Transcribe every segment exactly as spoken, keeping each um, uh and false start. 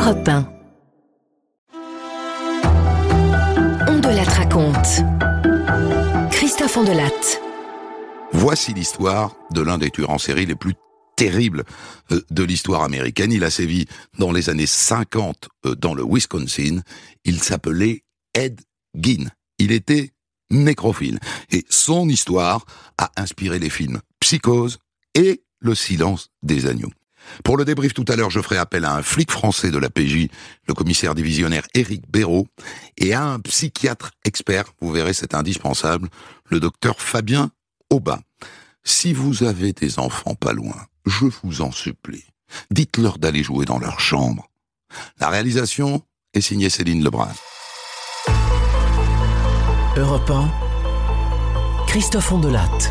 Europe un. On de la raconte. Christophe Ondelatte. Voici l'histoire de l'un des tueurs en série les plus terribles de l'histoire américaine. Il a sévi dans les années cinquante dans le Wisconsin. Il s'appelait Ed Gein. Il était nécrophile. Et son histoire a inspiré les films Psychose et Le silence des agneaux. Pour le débrief tout à l'heure, je ferai appel à un flic français de la P J, le commissaire divisionnaire Éric Béraud, et à un psychiatre expert, vous verrez c'est indispensable, le docteur Fabien Aubin. Si vous avez des enfants pas loin, je vous en supplie, dites-leur d'aller jouer dans leur chambre. La réalisation est signée Céline Lebrun. Europe un, Christophe Ondelatte.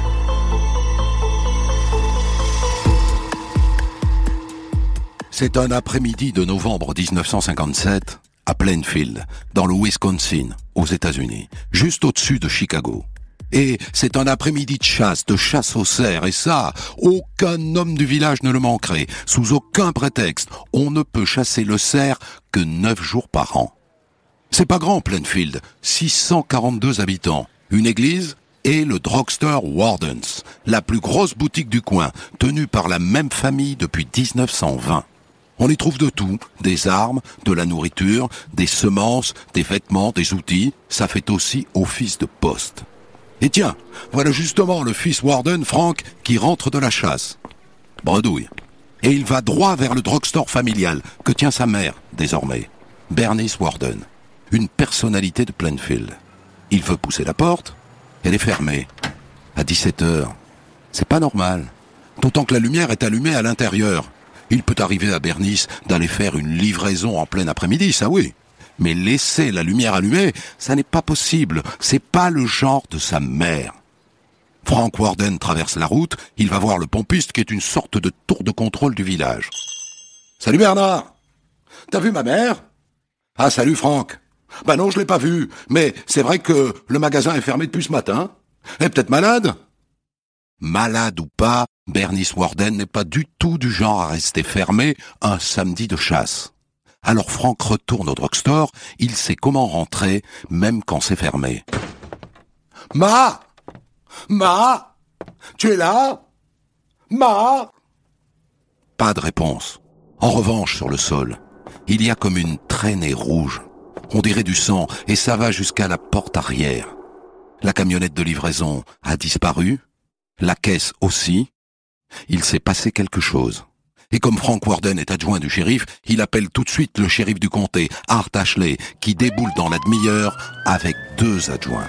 C'est un après-midi de novembre dix-neuf cent cinquante-sept, à Plainfield, dans le Wisconsin, aux États-Unis, juste au-dessus de Chicago. Et c'est un après-midi de chasse, de chasse aux cerfs, et ça, aucun homme du village ne le manquerait. Sous aucun prétexte, on ne peut chasser le cerf que neuf jours par an. C'est pas grand, Plainfield, six cent quarante-deux habitants, une église et le drugstore Wardens, la plus grosse boutique du coin, tenue par la même famille depuis dix-neuf cent vingt. On y trouve de tout, des armes, de la nourriture, des semences, des vêtements, des outils. Ça fait aussi office de poste. Et tiens, voilà justement le fils Warden, Frank, qui rentre de la chasse. Bredouille. Et il va droit vers le drugstore familial que tient sa mère, désormais, Bernice Warden, une personnalité de Plainfield. Il veut pousser la porte, elle est fermée. À dix-sept heures. C'est pas normal. D'autant que la lumière est allumée à l'intérieur. Il peut arriver à Bernice d'aller faire une livraison en plein après-midi, ça oui. Mais laisser la lumière allumée, ça n'est pas possible. C'est pas le genre de sa mère. Frank Warden traverse la route, il va voir le pompiste qui est une sorte de tour de contrôle du village. « Salut Bernard! T'as vu ma mère? »« Ah salut Frank! Ben non, je l'ai pas vue, mais c'est vrai que le magasin est fermé depuis ce matin. Elle est peut-être malade ?» Malade ou pas, Bernice Warden n'est pas du tout du genre à rester fermé un samedi de chasse. Alors Frank retourne au drugstore, il sait comment rentrer, même quand c'est fermé. « Ma! Ma! Tu es là? Ma ?» Pas de réponse. En revanche, sur le sol, il y a comme une traînée rouge. On dirait du sang, et ça va jusqu'à la porte arrière. La camionnette de livraison a disparu, la caisse aussi. Il s'est passé quelque chose. Et comme Frank Warden est adjoint du shérif, il appelle tout de suite le shérif du comté, Art Ashley, qui déboule dans la demi-heure avec deux adjoints.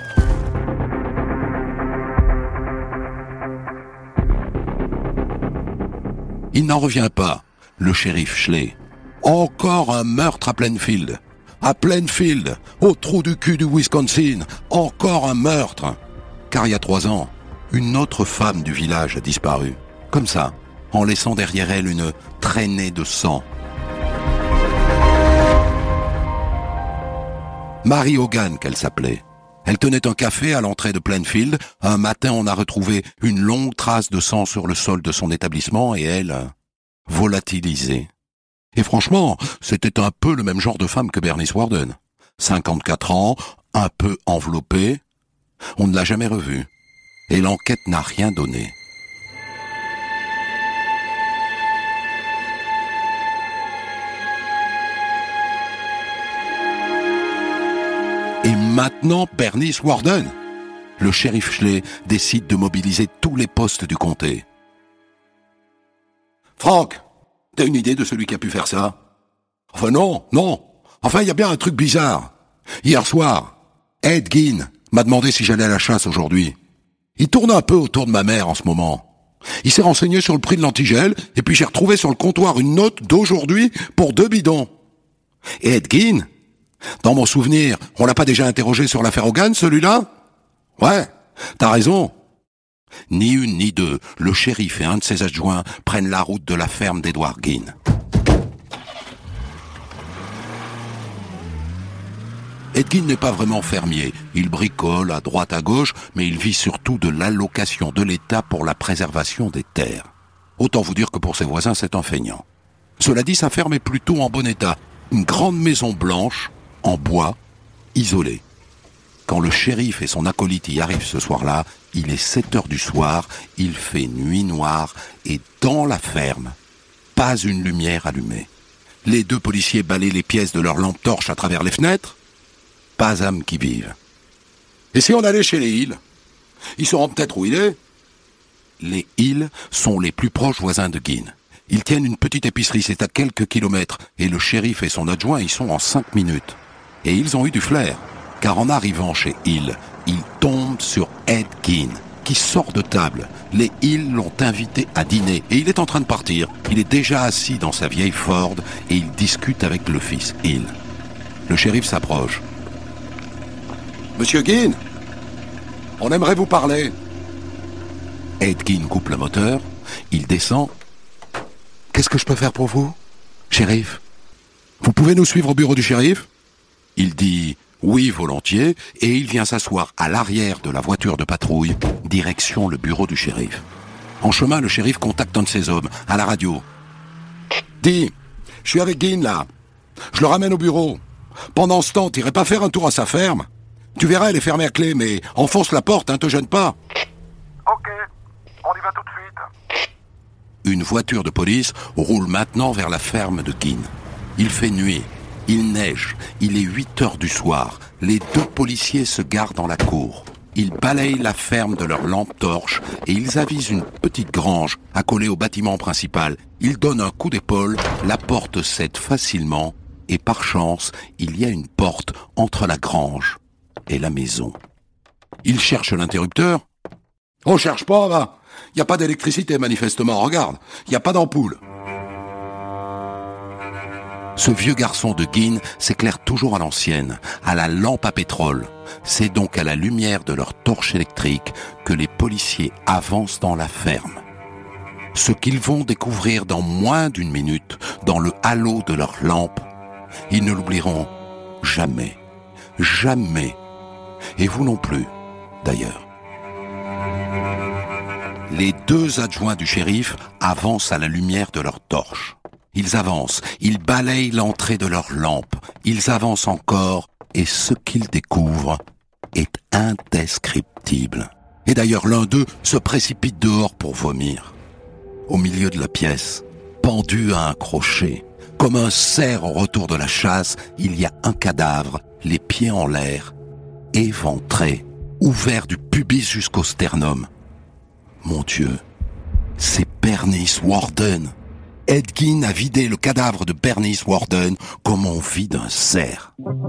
Il n'en revient pas, le shérif Schley. Encore un meurtre à Plainfield. À Plainfield, au trou du cul du Wisconsin, encore un meurtre. Car il y a trois ans, une autre femme du village a disparu. Comme ça, en laissant derrière elle une traînée de sang. Mary Hogan, qu'elle s'appelait. Elle tenait un café à l'entrée de Plainfield. Un matin, on a retrouvé une longue trace de sang sur le sol de son établissement et elle, volatilisée. Et franchement, c'était un peu le même genre de femme que Bernice Warden. cinquante-quatre ans, un peu enveloppée. On ne l'a jamais revue. Et l'enquête n'a rien donné. Et maintenant, Bernice Warden. Le shérif Schley décide de mobiliser tous les postes du comté. Frank, t'as une idée de celui qui a pu faire ça? Enfin non, non. Enfin, il y a bien un truc bizarre. Hier soir, Ed Gein m'a demandé si j'allais à la chasse aujourd'hui. Il tourne un peu autour de ma mère en ce moment. Il s'est renseigné sur le prix de l'antigel, et puis j'ai retrouvé sur le comptoir une note d'aujourd'hui pour deux bidons. Et Ed Gein, dans mon souvenir, on l'a pas déjà interrogé sur l'affaire Hogan, celui-là? Ouais, t'as raison. Ni une ni deux, le shérif et un de ses adjoints prennent la route de la ferme d'Edward Gein. Ed Gein n'est pas vraiment fermier. Il bricole à droite à gauche, mais il vit surtout de l'allocation de l'État pour la préservation des terres. Autant vous dire que pour ses voisins, c'est un feignant. Cela dit, sa ferme est plutôt en bon état. Une grande maison blanche, en bois, isolée. Quand le shérif et son acolyte y arrivent ce soir-là, il est sept heures du soir, il fait nuit noire, et dans la ferme, pas une lumière allumée. Les deux policiers balaient les pièces de leurs lampes torches à travers les fenêtres. Pas âme qui vive. Et si on allait chez les Hill? Ils sauront peut-être où il est. Les Hill sont les plus proches voisins de Guin. Ils tiennent une petite épicerie, c'est à quelques kilomètres, et le shérif et son adjoint y sont en cinq minutes. Et ils ont eu du flair, car en arrivant chez Hill, ils tombent sur Ed Gein, qui sort de table. Les Hill l'ont invité à dîner, et il est en train de partir. Il est déjà assis dans sa vieille Ford, et il discute avec le fils Hill. Le shérif s'approche. « Monsieur Gein, on aimerait vous parler. » Ed Gein coupe le moteur, il descend. « Qu'est-ce que je peux faire pour vous, shérif? Vous pouvez nous suivre au bureau du shérif ?» Il dit « oui, volontiers » et il vient s'asseoir à l'arrière de la voiture de patrouille, direction le bureau du shérif. En chemin, le shérif contacte un de ses hommes, à la radio. « Dis, je suis avec Gein là. Je le ramène au bureau. Pendant ce temps, t'irais pas faire un tour à sa ferme? Tu verras, elle est fermée à clé, mais enfonce la porte, hein, te gêne pas. » Ok, on y va tout de suite. Une voiture de police roule maintenant vers la ferme de Gein. Il fait nuit, il neige, il est huit heures du soir. Les deux policiers se garent dans la cour. Ils balayent la ferme de leurs lampes torches et ils avisent une petite grange accolée au bâtiment principal. Ils donnent un coup d'épaule, la porte cède facilement et par chance, il y a une porte entre la grange et la maison. Ils cherchent l'interrupteur. On cherche pas, va. Il n'y a pas d'électricité, manifestement. Regarde, il n'y a pas d'ampoule. Ce vieux garçon de Gein s'éclaire toujours à l'ancienne, à la lampe à pétrole. C'est donc à la lumière de leur torche électrique que les policiers avancent dans la ferme. Ce qu'ils vont découvrir dans moins d'une minute, dans le halo de leur lampe, ils ne l'oublieront jamais. Jamais. Et vous non plus, d'ailleurs. Les deux adjoints du shérif avancent à la lumière de leur torche. Ils avancent, ils balayent l'entrée de leur lampe, ils avancent encore, et ce qu'ils découvrent est indescriptible. Et d'ailleurs, l'un d'eux se précipite dehors pour vomir. Au milieu de la pièce, pendu à un crochet, comme un cerf au retour de la chasse, il y a un cadavre, les pieds en l'air, éventré, ouvert du pubis jusqu'au sternum. Mon Dieu, c'est Bernice Worden. Ed Gein a vidé le cadavre de Bernice Worden comme on vide un cerf.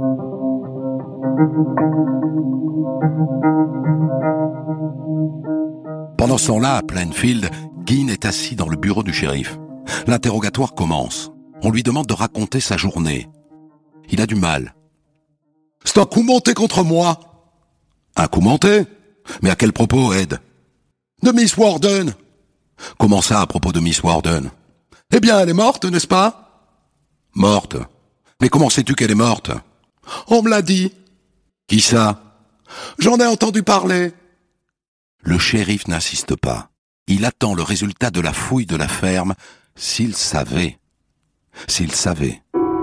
Pendant ce temps-là, à Plainfield, Gein est assis dans le bureau du shérif. L'interrogatoire commence. On lui demande de raconter sa journée. Il a du mal. « C'est un coup monté contre moi !»« Un coup monté ? Mais à quel propos, Ed ?»« De Miss Worden !»« Comment ça, à propos de Miss Worden ?»« Eh bien, elle est morte, n'est-ce pas ?»« Morte ? Mais comment sais-tu qu'elle est morte ?»« On me l'a dit. »« Qui ça ?»« J'en ai entendu parler. » Le shérif n'insiste pas. Il attend le résultat de la fouille de la ferme, s'il savait. S'il savait.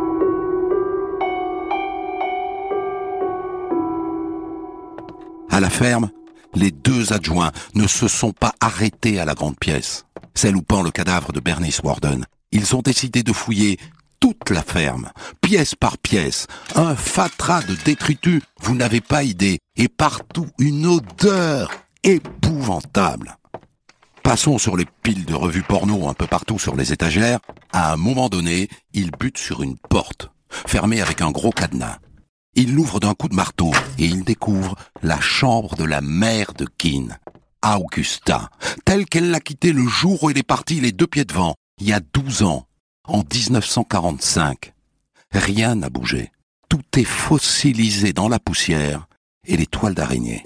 À la ferme, les deux adjoints ne se sont pas arrêtés à la grande pièce, celle où pend le cadavre de Bernice Worden. Ils ont décidé de fouiller toute la ferme, pièce par pièce, un fatras de détritus, vous n'avez pas idée, et partout une odeur épouvantable. Passons sur les piles de revues porno un peu partout sur les étagères. À un moment donné, ils butent sur une porte, fermée avec un gros cadenas. Il l'ouvre d'un coup de marteau et il découvre la chambre de la mère de Gein, Augusta, telle qu'elle l'a quittée le jour où elle est partie les deux pieds devant, il y a douze ans, en dix-neuf cent quarante-cinq. Rien n'a bougé. Tout est fossilisé dans la poussière et les toiles d'araignée.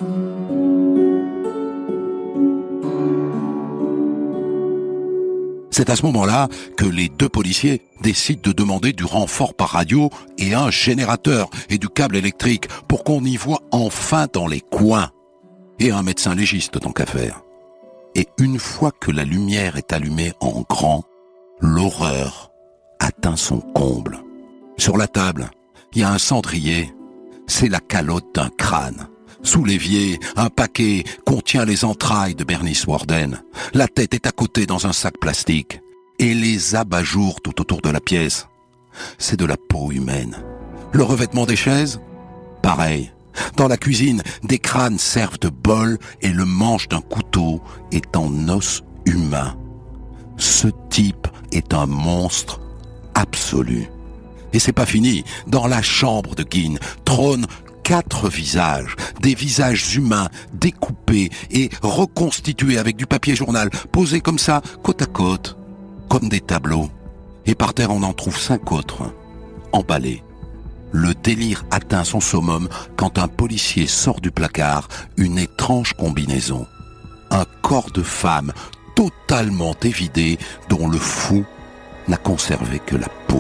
C'est à ce moment-là que les deux policiers décident de demander du renfort par radio et un générateur et du câble électrique pour qu'on y voit enfin dans les coins. Et un médecin légiste tant qu'à faire. Et une fois que la lumière est allumée en grand, l'horreur atteint son comble. Sur la table, il y a un cendrier. C'est la calotte d'un crâne. Sous l'évier, un paquet contient les entrailles de Bernice Worden. La tête est à côté dans un sac plastique. Et les abat-jours tout autour de la pièce. C'est de la peau humaine. Le revêtement des chaises? Pareil. Dans la cuisine, des crânes servent de bol et le manche d'un couteau est en os humain. Ce type est un monstre absolu. Et c'est pas fini. Dans la chambre de Guin trônent quatre visages, des visages humains découpés et reconstitués avec du papier journal, posés comme ça, côte à côte, comme des tableaux. Et par terre, on en trouve cinq autres, emballés. Le délire atteint son summum quand un policier sort du placard une étrange combinaison. Un corps de femme totalement évidé dont le fou n'a conservé que la peau.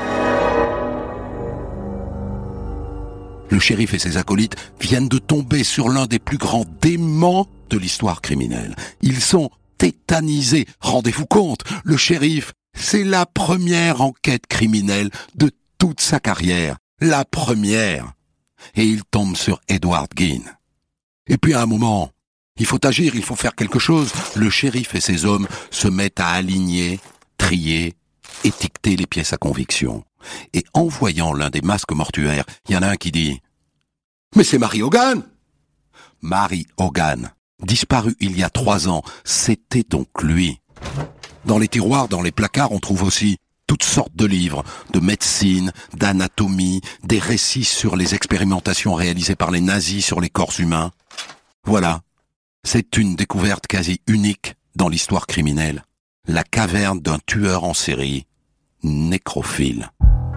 Le shérif et ses acolytes viennent de tomber sur l'un des plus grands déments de l'histoire criminelle. Ils sont tétanisés. Rendez-vous compte, le shérif, c'est la première enquête criminelle de toute sa carrière. La première. Et il tombe sur Edward Guin. Et puis à un moment, il faut agir, il faut faire quelque chose. Le shérif et ses hommes se mettent à aligner, trier, étiqueter les pièces à conviction. Et en voyant l'un des masques mortuaires, il y en a un qui dit « Mais c'est Mary Hogan !» Mary Hogan, disparu il y a trois ans, c'était donc lui. Dans les tiroirs, dans les placards, on trouve aussi toutes sortes de livres, de médecine, d'anatomie, des récits sur les expérimentations réalisées par les nazis sur les corps humains. Voilà, c'est une découverte quasi unique dans l'histoire criminelle. La caverne d'un tueur en série, nécrophile.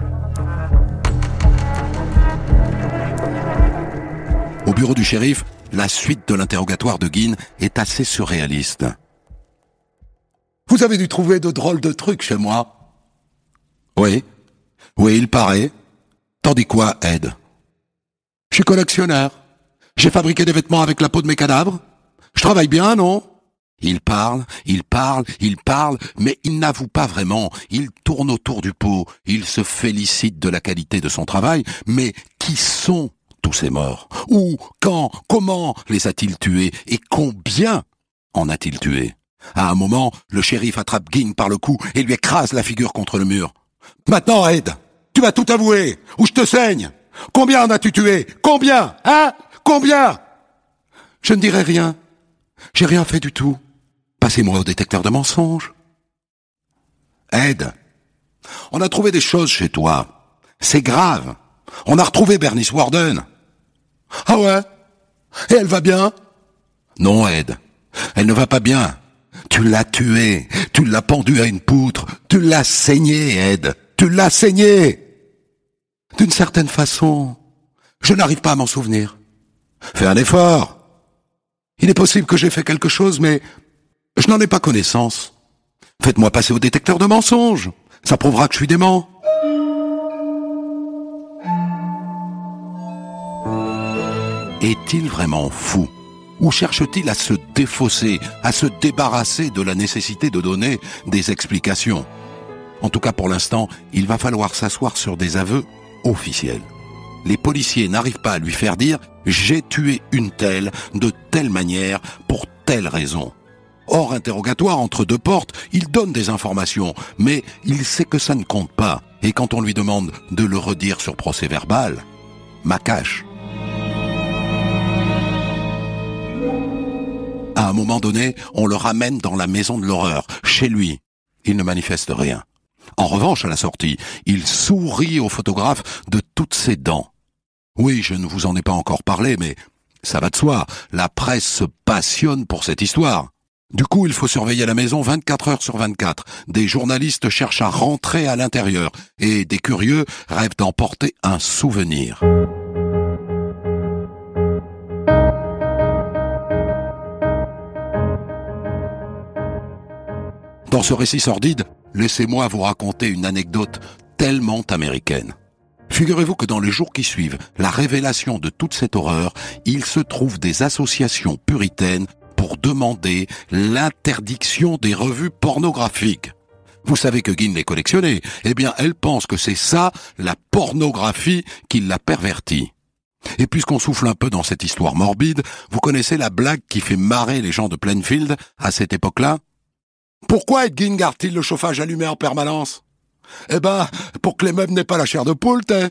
Au bureau du shérif, la suite de l'interrogatoire de Guin est assez surréaliste. « Vous avez dû trouver de drôles de trucs chez moi. » Oui, oui, il paraît. Tandis quoi, Ed? Je suis collectionneur. J'ai fabriqué des vêtements avec la peau de mes cadavres. Je travaille bien, non? Il parle, il parle, il parle, mais il n'avoue pas vraiment. Il tourne autour du pot. Il se félicite de la qualité de son travail. Mais qui sont tous ces morts? Où, quand, comment les a-t-il tués? Et combien en a-t-il tué? À un moment, le shérif attrape Guin par le cou et lui écrase la figure contre le mur. « Maintenant, Ed, tu vas tout avouer, ou je te saigne. Combien en as-tu tué? Combien? Hein? Combien ?» Je ne dirai rien. J'ai rien fait du tout. Passez-moi au détecteur de mensonges. Ed, on a trouvé des choses chez toi. C'est grave. On a retrouvé Bernice Worden. Ah ouais? Et elle va bien? Non, Ed, elle ne va pas bien. Tu l'as tuée, tu l'as pendue à une poutre, tu l'as saignée, Ed, tu l'as saignée. D'une certaine façon, je n'arrive pas à m'en souvenir. Fais un effort. Il est possible que j'ai fait quelque chose, mais je n'en ai pas connaissance. Faites-moi passer au détecteur de mensonges. Ça prouvera que je suis dément. Est-il vraiment fou? Ou cherche-t-il à se défausser, à se débarrasser de la nécessité de donner des explications? En tout cas, pour l'instant, il va falloir s'asseoir sur des aveux officiels. Les policiers n'arrivent pas à lui faire dire « j'ai tué une telle, de telle manière, pour telle raison ». Hors interrogatoire, entre deux portes, il donne des informations, mais il sait que ça ne compte pas. Et quand on lui demande de le redire sur procès verbal, macache. À un moment donné, on le ramène dans la maison de l'horreur, chez lui. Il ne manifeste rien. En revanche, à la sortie, il sourit au photographe de toutes ses dents. Oui, je ne vous en ai pas encore parlé, mais ça va de soi. La presse se passionne pour cette histoire. Du coup, il faut surveiller la maison vingt-quatre heures sur vingt-quatre. Des journalistes cherchent à rentrer à l'intérieur et des curieux rêvent d'emporter un souvenir. Dans ce récit sordide, laissez-moi vous raconter une anecdote tellement américaine. Figurez-vous que dans les jours qui suivent la révélation de toute cette horreur, il se trouve des associations puritaines pour demander l'interdiction des revues pornographiques. Vous savez que Guin les collectionnait. Eh bien, elle pense que c'est ça, la pornographie, qui l'a pervertie. Et puisqu'on souffle un peu dans cette histoire morbide, vous connaissez la blague qui fait marrer les gens de Plainfield à cette époque-là? Pourquoi Ed Gein garde-t-il le chauffage allumé en permanence? Eh ben, pour que les meubles n'aient pas la chair de poule, t'es.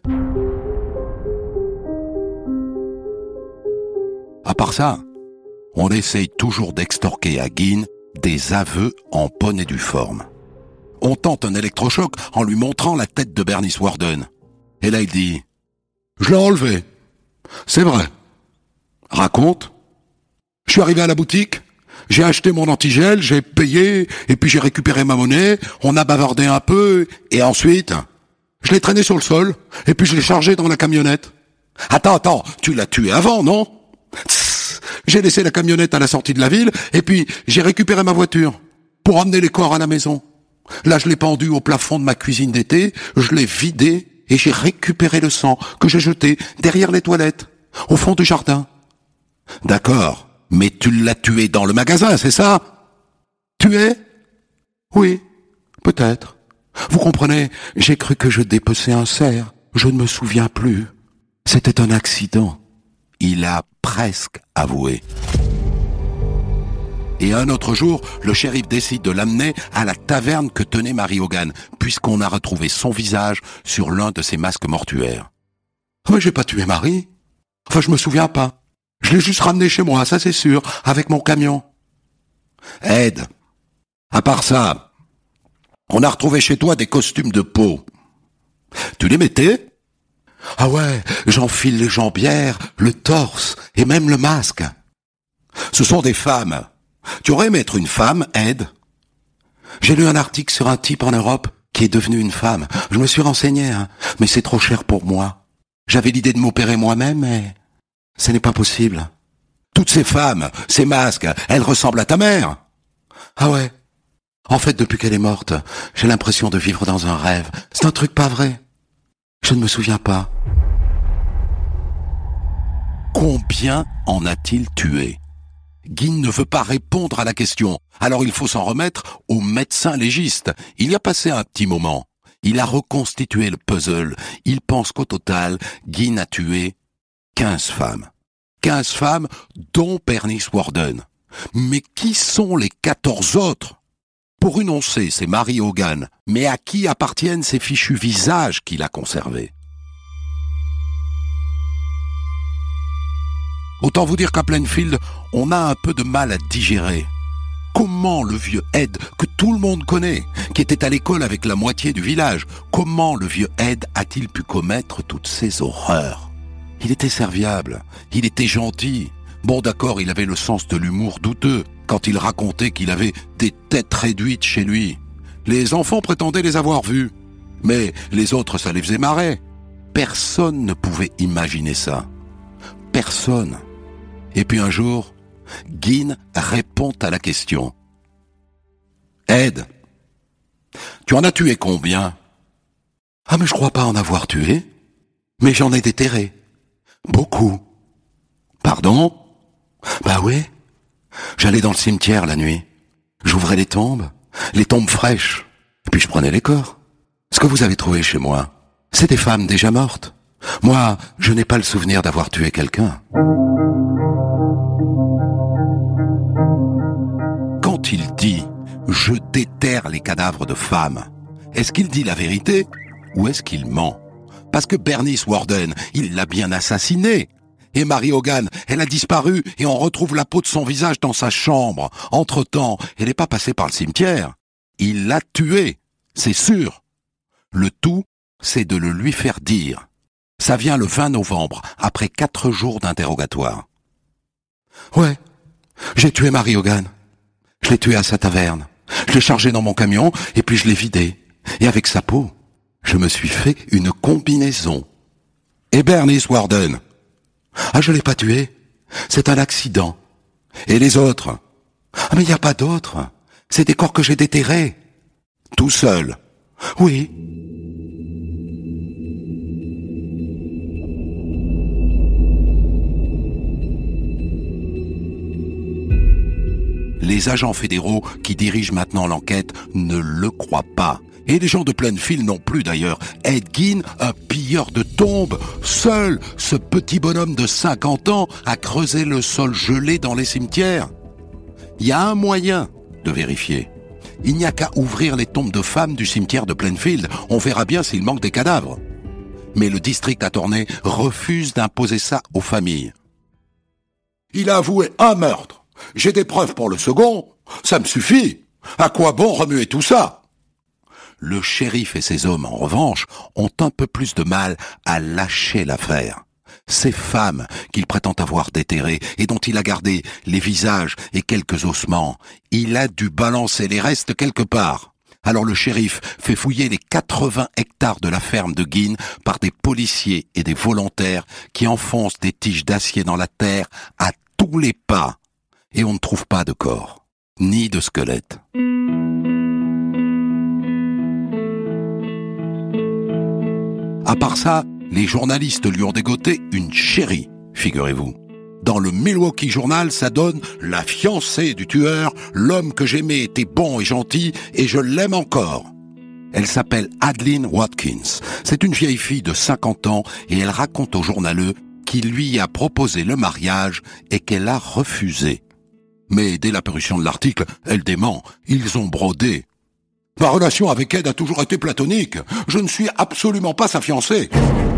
À part ça, on essaye toujours d'extorquer à Gein des aveux en bonne et due forme. On tente un électrochoc en lui montrant la tête de Bernice Warden. Et là, il dit « Je l'ai enlevé. C'est vrai. » Raconte. Je suis arrivé à la boutique, j'ai acheté mon antigel, j'ai payé, et puis j'ai récupéré ma monnaie, on a bavardé un peu, et ensuite, je l'ai traîné sur le sol, et puis je l'ai chargé dans la camionnette. Attends, attends, tu l'as tué avant, non? Tss, j'ai laissé la camionnette à la sortie de la ville, et puis j'ai récupéré ma voiture pour emmener les corps à la maison. Là, je l'ai pendu au plafond de ma cuisine d'été, je l'ai vidé, et j'ai récupéré le sang que j'ai jeté derrière les toilettes, au fond du jardin. D'accord, mais tu l'as tué dans le magasin, c'est ça? Tué? Oui, peut-être. Vous comprenez, j'ai cru que je dépeçais un cerf, je ne me souviens plus. C'était un accident. Il a presque avoué. Et un autre jour, le shérif décide de l'amener à la taverne que tenait Mary Hogan, puisqu'on a retrouvé son visage sur l'un de ses masques mortuaires. « Mais j'ai pas tué Marie. Enfin, je me souviens pas. Je l'ai juste ramené chez moi, ça c'est sûr, avec mon camion. » Ed, à part ça, on a retrouvé chez toi des costumes de peau. Tu les mettais? Ah ouais, j'enfile les jambières, le torse et même le masque. Ce sont des femmes. Tu aurais aimé être une femme, Ed? J'ai lu un article sur un type en Europe qui est devenu une femme. Je me suis renseigné, hein, mais c'est trop cher pour moi. J'avais l'idée de m'opérer moi-même, mais ce n'est pas possible. Toutes ces femmes, ces masques, elles ressemblent à ta mère. Ah ouais. En fait, depuis qu'elle est morte, j'ai l'impression de vivre dans un rêve. C'est un truc pas vrai. Je ne me souviens pas. Combien en a-t-il tué? Gein ne veut pas répondre à la question, alors il faut s'en remettre au médecin légiste. Il y a passé un petit moment. Il a reconstitué le puzzle. Il pense qu'au total, Gein a tué quinze femmes. quinze femmes, dont Bernice Warden. Mais qui sont les quatorze autres? Pour une on sait, c'est Mary Hogan. Mais à qui appartiennent ces fichus visages qu'il a conservés? Autant vous dire qu'à Plainfield, on a un peu de mal à digérer. Comment le vieux Ed, que tout le monde connaît, qui était à l'école avec la moitié du village, comment le vieux Ed a-t-il pu commettre toutes ces horreurs? Il était serviable, il était gentil. Bon d'accord, il avait le sens de l'humour douteux, quand il racontait qu'il avait des têtes réduites chez lui. Les enfants prétendaient les avoir vues, mais les autres ça les faisait marrer. Personne ne pouvait imaginer ça. Personne. Et puis un jour, Gein répond à la question. « Ed, tu en as tué combien ?»« Ah mais je crois pas en avoir tué. Mais j'en ai déterré. Beaucoup. »« Pardon ?»« Bah oui. J'allais dans le cimetière la nuit. J'ouvrais les tombes, les tombes fraîches. Et puis je prenais les corps. Ce que vous avez trouvé chez moi, c'est des femmes déjà mortes. Moi, je n'ai pas le souvenir d'avoir tué quelqu'un. » Quand il dit « je déterre les cadavres de femmes », est-ce qu'il dit la vérité ou est-ce qu'il ment? Parce que Bernice Warden, il l'a bien assassinée. Et Mary Hogan, elle a disparu et on retrouve la peau de son visage dans sa chambre. Entre-temps, elle n'est pas passée par le cimetière. Il l'a tuée, c'est sûr. Le tout, c'est de le lui faire dire. Ça vient le vingt novembre, après quatre jours d'interrogatoire. Ouais, j'ai tué Mary Hogan. Je l'ai tué à sa taverne. Je l'ai chargé dans mon camion et puis je l'ai vidé. Et avec sa peau, je me suis fait une combinaison. Et Bernice Warden? Ah, je l'ai pas tué. C'est un accident. Et les autres? Ah, mais il n'y a pas d'autres. C'est des corps que j'ai déterrés. Tout seul? Oui. Les agents fédéraux qui dirigent maintenant l'enquête ne le croient pas. Et les gens de Plainfield non plus d'ailleurs. Ed Gein, un pilleur de tombes, seul, ce petit bonhomme de cinquante ans, a creusé le sol gelé dans les cimetières. Il y a un moyen de vérifier. Il n'y a qu'à ouvrir les tombes de femmes du cimetière de Plainfield. On verra bien s'il manque des cadavres. Mais le district attorney refuse d'imposer ça aux familles. Il a avoué un meurtre. J'ai des preuves pour le second. Ça me suffit. À quoi bon remuer tout ça ? Le shérif et ses hommes, en revanche, ont un peu plus de mal à lâcher l'affaire. Ces femmes qu'il prétend avoir déterrées et dont il a gardé les visages et quelques ossements, il a dû balancer les restes quelque part. Alors le shérif fait fouiller les quatre-vingts hectares de la ferme de Gein par des policiers et des volontaires qui enfoncent des tiges d'acier dans la terre à tous les pas. Et on ne trouve pas de corps, ni de squelette. À part ça, les journalistes lui ont dégoté une chérie, figurez-vous. Dans le Milwaukee Journal, ça donne « La fiancée du tueur, l'homme que j'aimais était bon et gentil et je l'aime encore ». Elle s'appelle Adeline Watkins. C'est une vieille fille de cinquante ans et elle raconte au journaleux qu'il lui a proposé le mariage et qu'elle a refusé. Mais dès la parution de l'article, elle dément. Ils ont brodé. Ma relation avec Ed a toujours été platonique. Je ne suis absolument pas sa fiancée.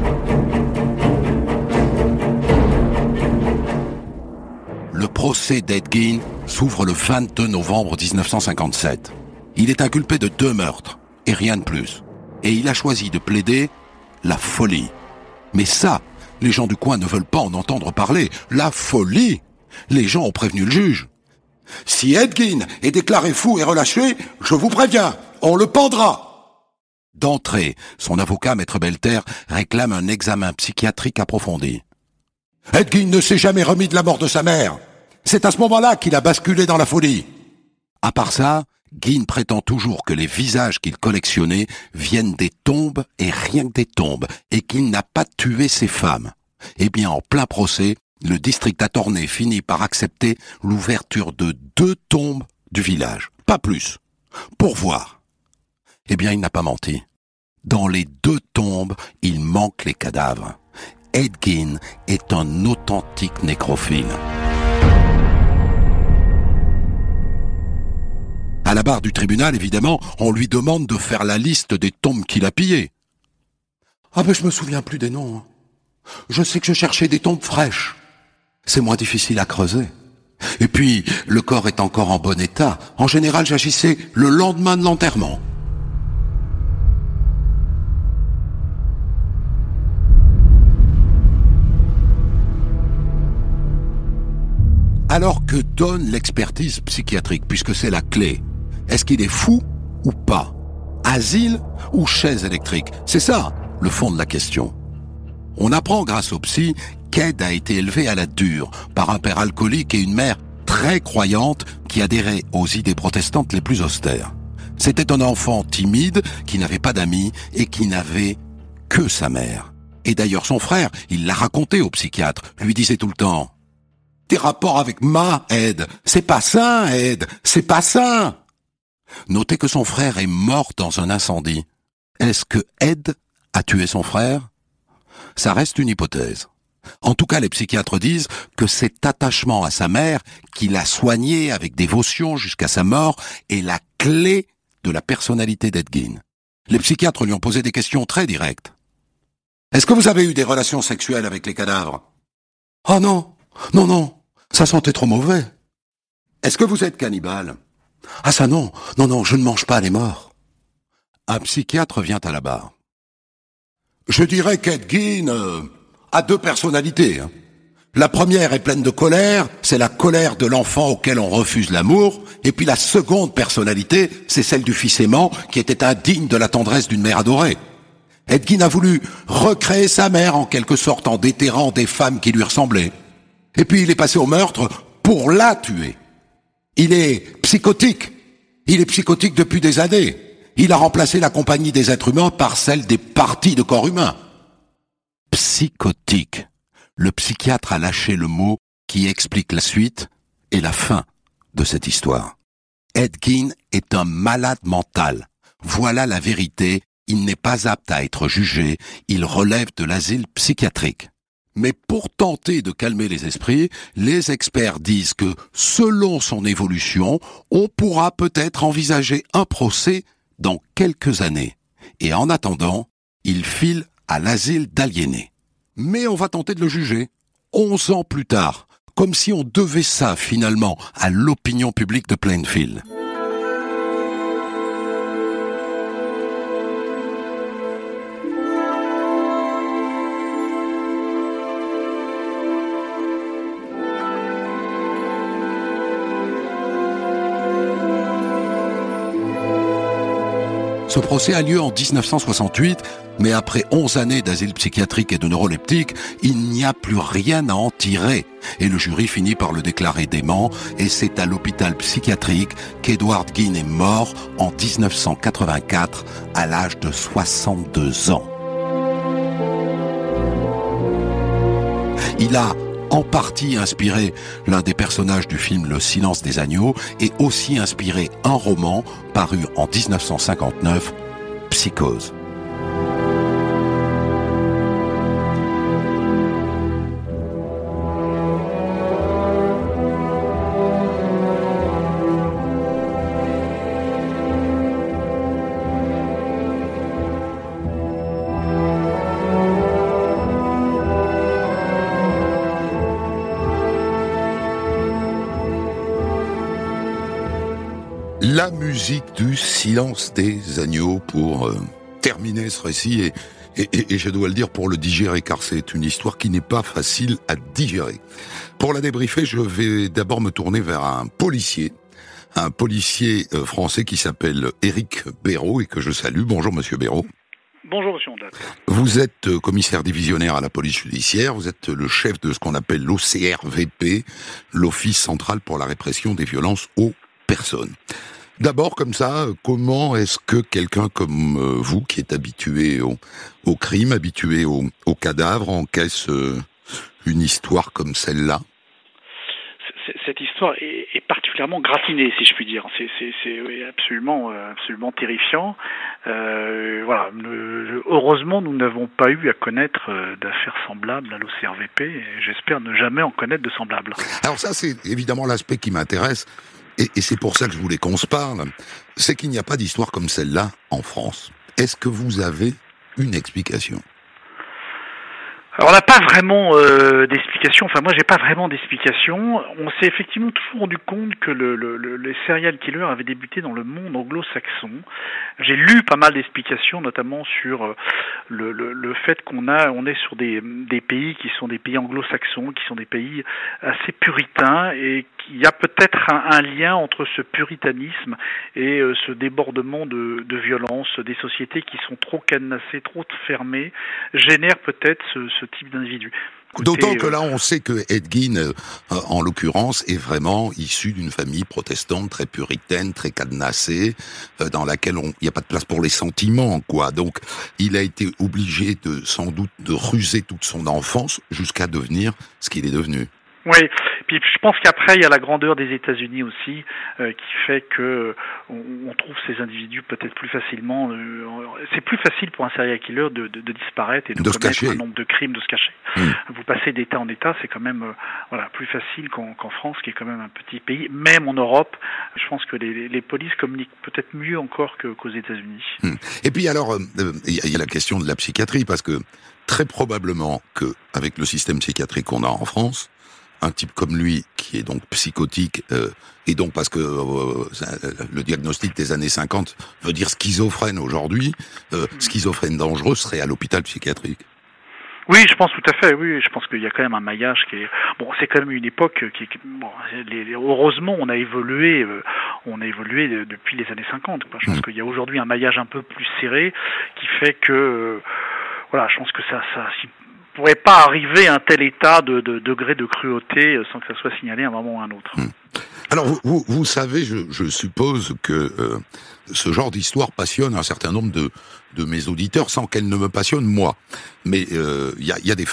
Le procès d'Ed Gein s'ouvre le vingt-deux novembre dix-neuf cent cinquante-sept. Il est inculpé de deux meurtres, et rien de plus. Et il a choisi de plaider la folie. Mais ça, les gens du coin ne veulent pas en entendre parler. La folie! Les gens ont prévenu le juge. Si Ed Gein est déclaré fou et relâché, je vous préviens, on le pendra. D'entrée, son avocat, Maître Belter, réclame un examen psychiatrique approfondi. Ed Gein ne s'est jamais remis de la mort de sa mère. C'est à ce moment-là qu'il a basculé dans la folie. À part ça, Gein prétend toujours que les visages qu'il collectionnait viennent des tombes et rien que des tombes, et qu'il n'a pas tué ces femmes. Eh bien, en plein procès, le district attorney finit par accepter l'ouverture de deux tombes du village. Pas plus. Pour voir. Eh bien, il n'a pas menti. Dans les deux tombes, il manque les cadavres. Ed Gein est un authentique nécrophile. À la barre du tribunal, évidemment, on lui demande de faire la liste des tombes qu'il a pillées. Ah ben je me souviens plus des noms. Je sais que je cherchais des tombes fraîches. C'est moins difficile à creuser. Et puis, le corps est encore en bon état. En général, j'agissais le lendemain de l'enterrement. Alors que donne l'expertise psychiatrique, puisque c'est la clé? Est-ce qu'il est fou ou pas? Asile ou chaise électrique? C'est ça, le fond de la question. On apprend grâce au psy qu'Ed a été élevé à la dure par un père alcoolique et une mère très croyante qui adhérait aux idées protestantes les plus austères. C'était un enfant timide qui n'avait pas d'amis et qui n'avait que sa mère. Et d'ailleurs son frère, il l'a raconté au psychiatre, lui disait tout le temps « Tes rapports avec ma, Ed, c'est pas sain, Ed, c'est pas sain !» Notez que son frère est mort dans un incendie. Est-ce que Ed a tué son frère? Ça reste une hypothèse. En tout cas, les psychiatres disent que cet attachement à sa mère, qu'il a soigné avec dévotion jusqu'à sa mort, est la clé de la personnalité d'Ed Gein. Les psychiatres lui ont posé des questions très directes. Est-ce que vous avez eu des relations sexuelles avec les cadavres? Oh non, non, non, ça sentait trop mauvais. Est-ce que vous êtes cannibale? Ah ça non, non, non, je ne mange pas les morts. Un psychiatre vient à la barre. Je dirais qu'Ed Gein euh, a deux personnalités. Hein. La première est pleine de colère, c'est la colère de l'enfant auquel on refuse l'amour, et puis la seconde personnalité, c'est celle du fils aimant qui était indigne de la tendresse d'une mère adorée. Ed Gein a voulu recréer sa mère en quelque sorte en déterrant des femmes qui lui ressemblaient. Et puis il est passé au meurtre pour la tuer. Il est psychotique. Il est psychotique depuis des années. Il a remplacé la compagnie des êtres humains par celle des parties de corps humains. Psychotique. Le psychiatre a lâché le mot qui explique la suite et la fin de cette histoire. Ed Gein est un malade mental. Voilà la vérité, il n'est pas apte à être jugé, il relève de l'asile psychiatrique. Mais pour tenter de calmer les esprits, les experts disent que, selon son évolution, on pourra peut-être envisager un procès dans quelques années. Et en attendant, il file à l'asile d'aliénés. Mais on va tenter de le juger, onze ans plus tard, comme si on devait ça, finalement, à l'opinion publique de Plainfield. Ce procès a lieu en dix-neuf cent soixante-huit, mais après onze années d'asile psychiatrique et de neuroleptique, il n'y a plus rien à en tirer. Et le jury finit par le déclarer dément, et c'est à l'hôpital psychiatrique qu'Edward Gein est mort en dix-neuf cent quatre-vingt-quatre, à l'âge de soixante-deux ans. Il a en partie inspiré l'un des personnages du film Le Silence des agneaux et aussi inspiré un roman paru en dix-neuf cent cinquante-neuf, Psychose. La musique du Silence des agneaux pour euh, terminer ce récit et, et, et, et je dois le dire pour le digérer car c'est une histoire qui n'est pas facile à digérer. Pour la débriefer, je vais d'abord me tourner vers un policier, un policier euh, français qui s'appelle Éric Béraud et que je salue. Bonjour Monsieur Béraud. Bonjour Monsieur Ondat. Vous êtes euh, commissaire divisionnaire à la police judiciaire, vous êtes le chef de ce qu'on appelle l'O C R V P, l'Office central pour la répression des violences aux personnes. D'abord, comme ça, comment est-ce que quelqu'un comme euh, vous, qui est habitué au, au crime, habitué au, au cadavre, encaisse euh, une histoire comme celle-là ? Cette histoire est, est particulièrement gratinée, si je puis dire. C'est, c'est, c'est absolument, absolument terrifiant. Euh, voilà. Le, heureusement, nous n'avons pas eu à connaître d'affaires semblables à l'O C R V P, et j'espère ne jamais en connaître de semblables. Alors ça, c'est évidemment l'aspect qui m'intéresse. Et, et c'est pour ça que je voulais qu'on se parle, c'est qu'il n'y a pas d'histoire comme celle-là en France. Est-ce que vous avez une explication ? Alors on n'a pas vraiment euh, d'explication, enfin moi j'ai pas vraiment d'explication. On s'est effectivement toujours rendu compte que le, le, le, les serial killers avaient débuté dans le monde anglo-saxon. J'ai lu pas mal d'explications, notamment sur le, le, le fait qu'on a, on est sur des, des pays qui sont des pays anglo-saxons, qui sont des pays assez puritains, et qu'il y a peut-être un, un lien entre ce puritanisme et euh, ce débordement de, de violence. Des sociétés qui sont trop cadenassées, trop fermées, génèrent peut-être ce, ce type d'individu. Écoutez, D'autant que là, on sait que Ed Gein, euh, en l'occurrence, est vraiment issu d'une famille protestante très puritaine, très cadenassée, euh, dans laquelle il n'y a pas de place pour les sentiments, quoi. Donc, il a été obligé de, sans doute, de ruser toute son enfance jusqu'à devenir ce qu'il est devenu. Oui, puis je pense qu'après il y a la grandeur des États-Unis aussi euh, qui fait que euh, on, on trouve ces individus peut-être plus facilement. Euh, c'est plus facile pour un serial killer de, de, de disparaître et de, de commettre un nombre de crimes, de se cacher. Mmh. Vous passez d'État en État, c'est quand même euh, voilà plus facile qu'en, qu'en France, qui est quand même un petit pays. Même en Europe, je pense que les, les polices communiquent peut-être mieux encore que, qu'aux États-Unis. Mmh. Et puis alors, il euh, y, y a la question de la psychiatrie, parce que très probablement que avec le système psychiatrique qu'on a en France, un type comme lui, qui est donc psychotique, euh, et donc parce que euh, le diagnostic des années cinquante veut dire schizophrène aujourd'hui, euh, schizophrène dangereux serait à l'hôpital psychiatrique. Oui, je pense tout à fait. Oui, je pense qu'il y a quand même un maillage qui est bon. C'est quand même une époque qui, bon, les, les, heureusement, on a évolué, euh, on a évolué de, depuis les années cinquante. Quoi. Je pense mmh. qu'il y a aujourd'hui un maillage un peu plus serré qui fait que, euh, voilà, je pense que ça, ça. Si, pourrait pas arriver à un tel état de, de degré de cruauté sans que ça soit signalé à un moment ou à un autre. Hum. Alors, vous, vous, vous savez, je, je suppose que euh, ce genre d'histoire passionne un certain nombre de, de mes auditeurs, sans qu'elle ne me passionne moi. Mais il euh, y, a, y a des fans,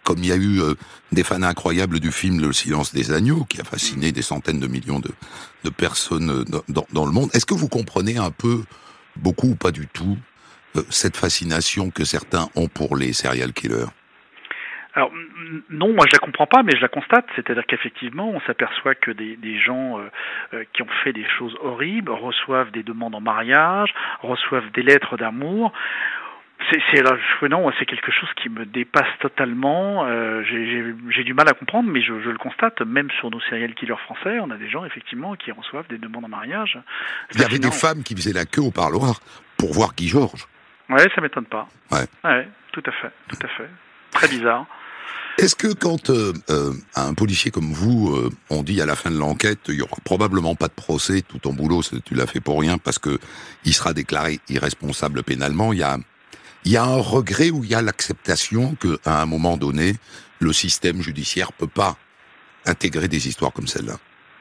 comme il y a eu euh, des fans incroyables du film Le Silence des agneaux, qui a fasciné des centaines de millions de, de personnes dans, dans, dans le monde. Est-ce que vous comprenez un peu, beaucoup ou pas du tout, euh, cette fascination que certains ont pour les serial killers ? Alors non, moi je la comprends pas, mais je la constate. C'est-à-dire qu'effectivement, on s'aperçoit que des, des gens euh, euh, qui ont fait des choses horribles reçoivent des demandes en mariage, reçoivent des lettres d'amour. C'est, c'est, là, non, c'est quelque chose qui me dépasse totalement. Euh, j'ai, j'ai, j'ai du mal à comprendre, mais je, je le constate. Même sur nos serial killers français, on a des gens effectivement qui reçoivent des demandes en mariage. Il y avait des femmes qui faisaient la queue au parloir pour voir Guy Georges. Ouais, ça m'étonne pas. Ouais. Ouais, tout à fait, tout à fait. Très bizarre. Est-ce que quand euh, euh, un policier comme vous, euh, on dit à la fin de l'enquête, il y aura probablement pas de procès, tout ton boulot, tu l'as fait pour rien parce que il sera déclaré irresponsable pénalement, il y a, il y a un regret ou il y a l'acceptation qu'à un moment donné, le système judiciaire peut pas intégrer des histoires comme celle-là?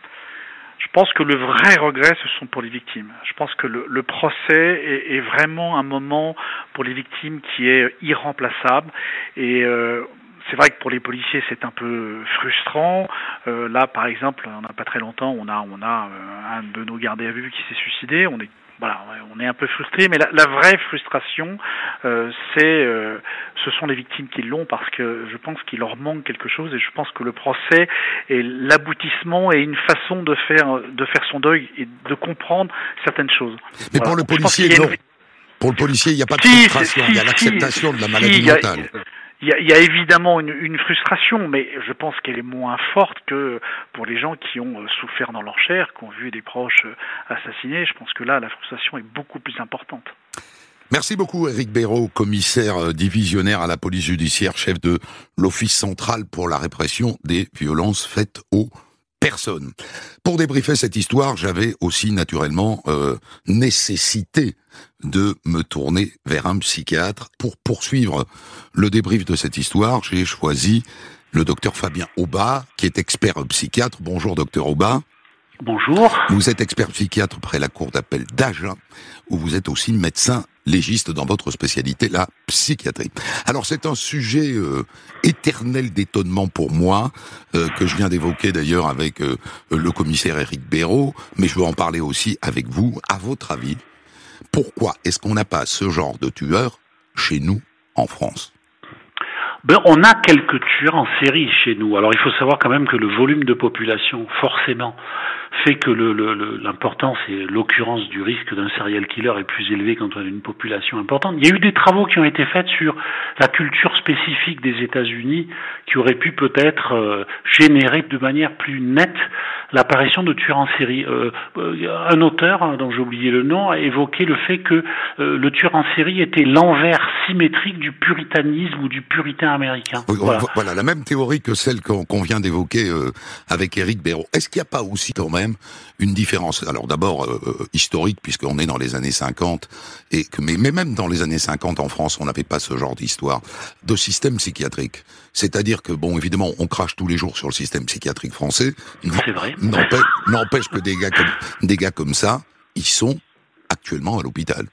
Je pense que le vrai regret, ce sont pour les victimes. Je pense que le, le procès est, est vraiment un moment pour les victimes qui est irremplaçable. Et euh, c'est vrai que pour les policiers, c'est un peu frustrant. Euh, là, par exemple, on n'a pas très longtemps, on a, on a euh, un de nos gardés à vue qui s'est suicidé. On est Voilà, on est un peu frustré, mais la, la vraie frustration, euh, c'est, euh, ce sont les victimes qui l'ont, parce que je pense qu'il leur manque quelque chose, et je pense que le procès est l'aboutissement et une façon de faire, de faire son deuil et de comprendre certaines choses. Mais voilà. pour le policier, non. Une... Pour le policier, il n'y a pas de si, frustration, si, il y a l'acceptation si, de la maladie si, mentale. Y a, Il y, a, il y a évidemment une, une frustration, mais je pense qu'elle est moins forte que pour les gens qui ont souffert dans leur chair, qui ont vu des proches assassinés. Je pense que là, la frustration est beaucoup plus importante. Merci beaucoup, Éric Béraud, commissaire divisionnaire à la police judiciaire, chef de l'Office central pour la répression des violences faites aux personnes. Pour débriefer cette histoire, j'avais aussi naturellement euh, nécessité de me tourner vers un psychiatre. Pour poursuivre le débrief de cette histoire, j'ai choisi le docteur Fabien Aubat, qui est expert psychiatre. Bonjour, docteur Aubat. Bonjour. Vous êtes expert psychiatre près la cour d'appel d'Agen, où vous êtes aussi médecin légiste dans votre spécialité, la psychiatrie. Alors c'est un sujet euh, éternel d'étonnement pour moi, euh, que je viens d'évoquer d'ailleurs avec euh, le commissaire Éric Béraud, mais je veux en parler aussi avec vous. À votre avis, pourquoi est-ce qu'on n'a pas ce genre de tueurs chez nous, en France ? Ben, on a quelques tueurs en série chez nous. Alors il faut savoir quand même que le volume de population, forcément, fait que le, le, le, l'importance et l'occurrence du risque d'un serial killer est plus élevée quand on a une population importante. Il y a eu des travaux qui ont été faits sur la culture spécifique des États-Unis qui auraient pu peut-être euh, générer de manière plus nette l'apparition de tueurs en série. Euh, un auteur, hein, dont j'ai oublié le nom, a évoqué le fait que euh, le tueur en série était l'envers symétrique du puritanisme ou du puritain américain. Oui, voilà. voilà, la même théorie que celle qu'on, qu'on vient d'évoquer euh, avec Éric Béraud. Est-ce qu'il n'y a pas aussi quand même une différence, alors d'abord euh, historique, puisqu'on est dans les années cinquante, et que, mais, mais même dans les années cinquante en France, on n'avait pas ce genre d'histoire, de système psychiatrique. C'est-à-dire que, bon, évidemment, on crache tous les jours sur le système psychiatrique français. C'est vrai. N'empêche, n'empêche que des gars, comme, des gars comme ça, ils sont actuellement à l'hôpital.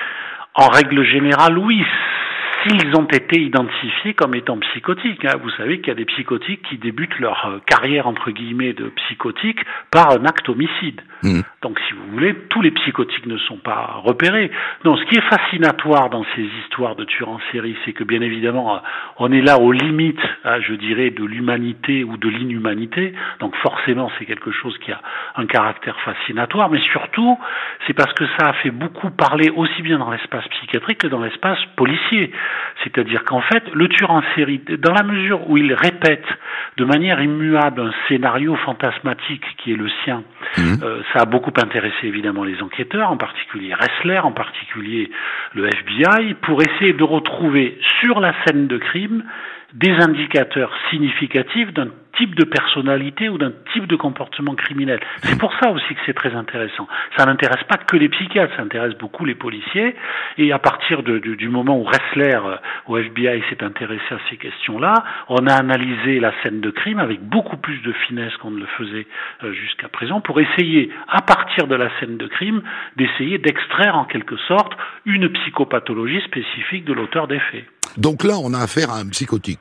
En règle générale, oui. S'ils ont été identifiés comme étant psychotiques, hein, vous savez qu'il y a des psychotiques qui débutent leur euh, carrière entre guillemets de psychotique par un acte homicide. Mmh. Donc, si vous voulez, tous les psychotiques ne sont pas repérés. Donc, ce qui est fascinatoire dans ces histoires de tueurs en série, c'est que bien évidemment, on est là aux limites, hein, je dirais, de l'humanité ou de l'inhumanité. Donc, forcément, c'est quelque chose qui a un caractère fascinatoire, mais surtout, c'est parce que ça a fait beaucoup parler aussi bien dans l'espace psychiatrique que dans l'espace policier. C'est-à-dire qu'en fait, le tueur en série, dans la mesure où il répète de manière immuable un scénario fantasmatique qui est le sien, mmh. euh, ça a beaucoup intéressé évidemment les enquêteurs, en particulier Ressler, en particulier le F B I, pour essayer de retrouver sur la scène de crime des indicateurs significatifs d'un type de personnalité ou d'un type de comportement criminel. C'est pour ça aussi que c'est très intéressant. Ça n'intéresse pas que les psychiatres, ça intéresse beaucoup les policiers. Et à partir de, de, du moment où Ressler, euh, au F B I, s'est intéressé à ces questions-là, on a analysé la scène de crime avec beaucoup plus de finesse qu'on ne le faisait euh, jusqu'à présent pour essayer, à partir de la scène de crime, d'essayer d'extraire en quelque sorte une psychopathologie spécifique de l'auteur des faits. Donc là, on a affaire à un psychotique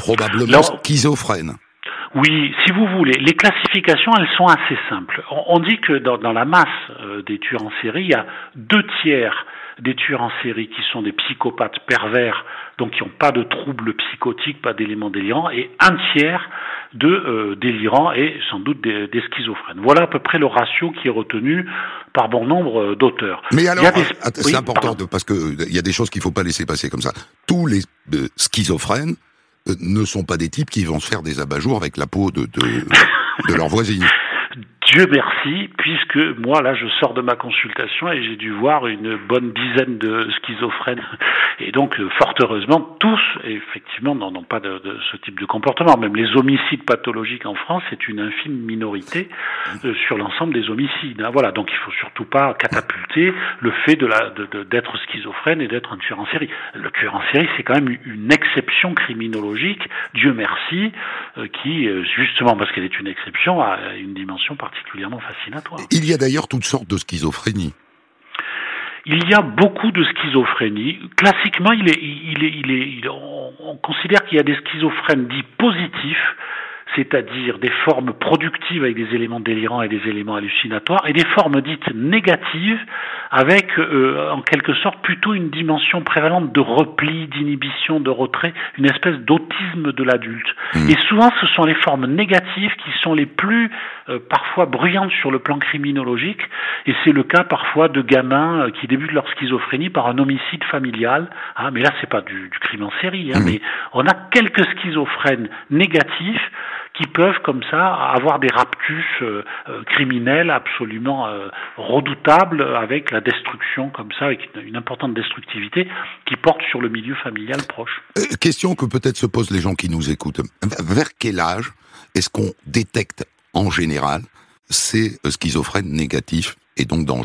probablement Alors, schizophrène. Oui, si vous voulez, les classifications, elles sont assez simples. On, on dit que dans, dans la masse euh, des tueurs en série, il y a deux tiers des tueurs en série qui sont des psychopathes pervers, donc qui n'ont pas de troubles psychotiques, pas d'éléments délirants, et un tiers de euh, délirants et sans doute des, des schizophrènes. Voilà à peu près le ratio qui est retenu par bon nombre euh, d'auteurs. Mais alors, des... c'est oui, important de, parce que il y a des choses qu'il faut pas laisser passer comme ça. Tous les euh, schizophrènes euh, ne sont pas des types qui vont se faire des abat-jours avec la peau de, de, de leur voisine. Dieu merci, puisque moi, là, je sors de ma consultation et j'ai dû voir une bonne dizaine de schizophrènes. Et donc, fort heureusement, tous, effectivement, n'ont pas de, de ce type de comportement. Même les homicides pathologiques en France, c'est une infime minorité euh, sur l'ensemble des homicides. Hein. Voilà, donc il faut surtout pas catapulter le fait de la, de, de, d'être schizophrène et d'être un tueur en série. Le tueur en série, c'est quand même une exception criminologique, Dieu merci, euh, qui, justement, parce qu'elle est une exception, a une dimension particulière. particulièrement fascinatoire. Il y a d'ailleurs toutes sortes de schizophrénie. Il y a beaucoup de schizophrénie. Classiquement, il est, il est, il est, il est, on, on considère qu'il y a des schizophrènes dits positifs, c'est-à-dire des formes productives avec des éléments délirants et des éléments hallucinatoires, et des formes dites négatives avec, euh, en quelque sorte, plutôt une dimension prévalente de repli, d'inhibition, de retrait, une espèce d'autisme de l'adulte. Mmh. Et souvent, ce sont les formes négatives qui sont les plus, euh, parfois, bruyantes sur le plan criminologique, et c'est le cas, parfois, de gamins euh, qui débutent leur schizophrénie par un homicide familial. Ah, mais là, c'est pas du, du crime en série, hein, mmh. mais on a quelques schizophrènes négatifs qui peuvent comme ça avoir des raptus euh, euh, criminels absolument euh, redoutables, avec la destruction comme ça, avec une, une importante destructivité qui porte sur le milieu familial proche. Euh, question que peut-être se posent les gens qui nous écoutent. Vers quel âge est-ce qu'on détecte en général ces schizophrènes négatifs et donc dangereux ?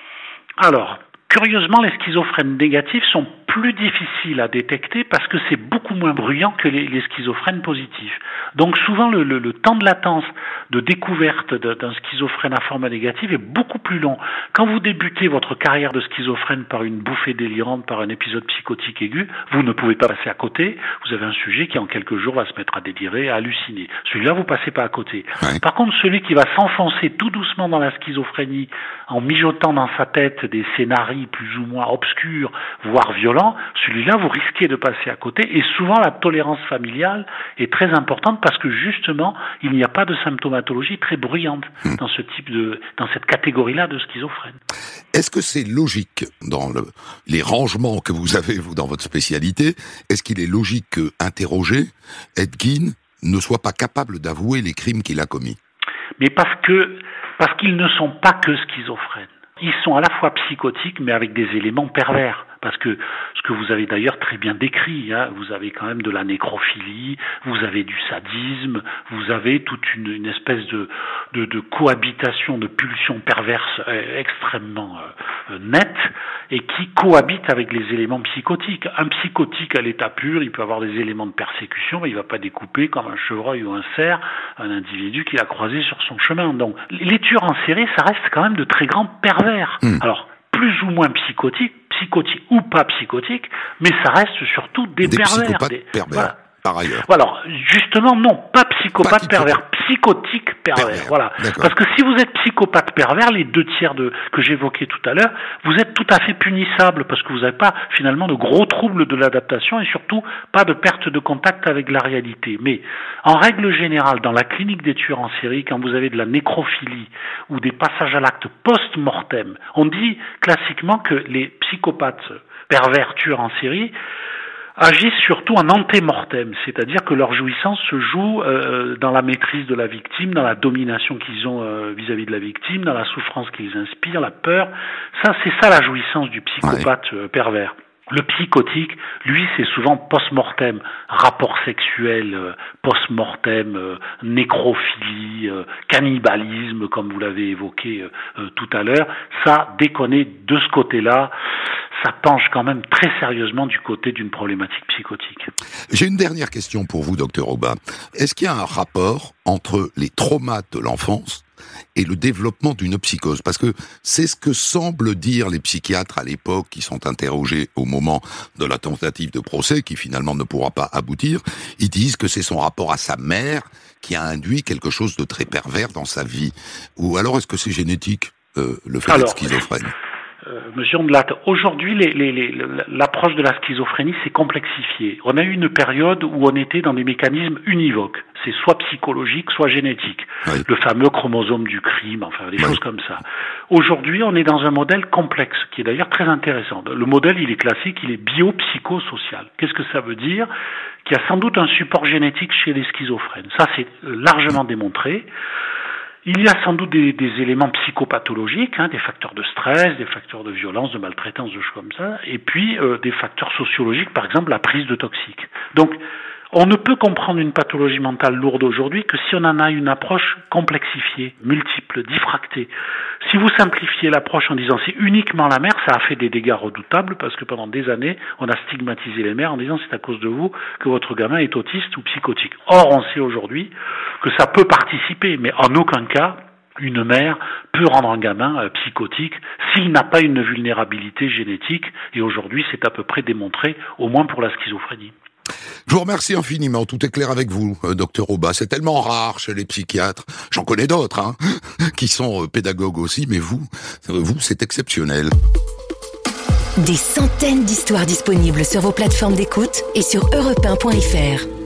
Alors, curieusement, les schizophrènes négatifs sont plus difficiles à détecter parce que c'est beaucoup moins bruyant que les, les schizophrènes positifs. Donc souvent, le, le, le temps de latence de découverte de, d'un schizophrène à forme négative est beaucoup plus long. Quand vous débutez votre carrière de schizophrène par une bouffée délirante, par un épisode psychotique aigu, vous ne pouvez pas passer à côté. Vous avez un sujet qui, en quelques jours, va se mettre à délirer, à halluciner. Celui-là, vous passez pas à côté. Ouais. Par contre, celui qui va s'enfoncer tout doucement dans la schizophrénie, en mijotant dans sa tête des scénarios plus ou moins obscurs, voire violents, celui-là, vous risquez de passer à côté. Et souvent, la tolérance familiale est très importante parce que, justement, il n'y a pas de symptomatologie très bruyante mmh. dans ce type de, dans cette catégorie-là de schizophrène. Est-ce que c'est logique dans le, les rangements que vous avez, vous, dans votre spécialité, est-ce qu'il est logique que, interrogé, Ed Gein ne soit pas capable d'avouer les crimes qu'il a commis ? Mais parce que, parce qu'ils ne sont pas que schizophrènes. Ils sont à la fois psychotiques, mais avec des éléments pervers. Parce que ce que vous avez d'ailleurs très bien décrit, hein, vous avez quand même de la nécrophilie, vous avez du sadisme, vous avez toute une, une espèce de, de, de cohabitation de pulsions perverses euh, extrêmement euh, nettes et qui cohabitent avec les éléments psychotiques. Un psychotique à l'état pur, il peut avoir des éléments de persécution, mais il ne va pas découper comme un chevreuil ou un cerf un individu qu'il a croisé sur son chemin. Donc les tueurs en série, ça reste quand même de très grands pervers. Mmh. Alors, plus ou moins psychotiques, psychotiques ou pas psychotiques, mais ça reste surtout des, des pervers. Psychopathes des, pervers, voilà. Par ailleurs. Alors, justement, non, pas psychopathe pas pervers, psychotique pervers, pervers. Voilà. D'accord. Parce que si vous êtes psychopathe pervers, les deux tiers de, que j'évoquais tout à l'heure, vous êtes tout à fait punissable parce que vous n'avez pas, finalement, de gros troubles de l'adaptation et surtout pas de perte de contact avec la réalité. Mais, en règle générale, dans la clinique des tueurs en série, quand vous avez de la nécrophilie ou des passages à l'acte post-mortem, on dit classiquement que les psychopathes pervers tueurs en série agissent surtout en antémortem, c'est-à-dire que leur jouissance se joue euh, dans la maîtrise de la victime, dans la domination qu'ils ont euh, vis-à-vis de la victime, dans la souffrance qu'ils inspirent, la peur. Ça, c'est ça la jouissance du psychopathe ouais. euh, pervers. Le psychotique, lui, c'est souvent post-mortem, rapport sexuel, euh, post-mortem, euh, nécrophilie, euh, cannibalisme, comme vous l'avez évoqué euh, euh, tout à l'heure. Ça, dès qu'on est de ce côté-là, ça penche quand même très sérieusement du côté d'une problématique psychotique. J'ai une dernière question pour vous, docteur Aubin. Est-ce qu'il y a un rapport entre les traumas de l'enfance et le développement d'une psychose. Parce que c'est ce que semblent dire les psychiatres à l'époque qui sont interrogés au moment de la tentative de procès, qui finalement ne pourra pas aboutir. Ils disent que c'est son rapport à sa mère qui a induit quelque chose de très pervers dans sa vie. Ou alors est-ce que c'est génétique, euh, le fait d'être schizophrène ? Euh, Monsieur Ondelat, aujourd'hui, les, les, les, l'approche de la schizophrénie s'est complexifiée. On a eu une période où on était dans des mécanismes univoques. C'est soit psychologique, soit génétique. Oui. Le fameux chromosome du crime, enfin des oui. choses comme ça. Aujourd'hui, on est dans un modèle complexe, qui est d'ailleurs très intéressant. Le modèle, il est classique, il est biopsychosocial. Qu'est-ce que ça veut dire ? Qu'il y a sans doute un support génétique chez les schizophrènes. Ça, c'est largement démontré. Il y a sans doute des, des éléments psychopathologiques, hein, des facteurs de stress, des facteurs de violence, de maltraitance, de choses comme ça, et puis euh, des facteurs sociologiques, par exemple la prise de toxiques. Donc, on ne peut comprendre une pathologie mentale lourde aujourd'hui que si on en a une approche complexifiée, multiple, diffractée. Si vous simplifiez l'approche en disant c'est uniquement la mère, ça a fait des dégâts redoutables parce que pendant des années, on a stigmatisé les mères en disant c'est à cause de vous que votre gamin est autiste ou psychotique. Or, on sait aujourd'hui que ça peut participer, mais en aucun cas, une mère peut rendre un gamin euh, psychotique s'il n'a pas une vulnérabilité génétique. Et aujourd'hui, c'est à peu près démontré, au moins pour la schizophrénie. Je vous remercie infiniment, tout est clair avec vous, euh, docteur Aubat. C'est tellement rare chez les psychiatres. J'en connais d'autres, hein, qui sont euh, pédagogues aussi, mais vous, euh, vous, c'est exceptionnel. Des centaines d'histoires disponibles sur vos plateformes d'écoute et sur europe un point f r.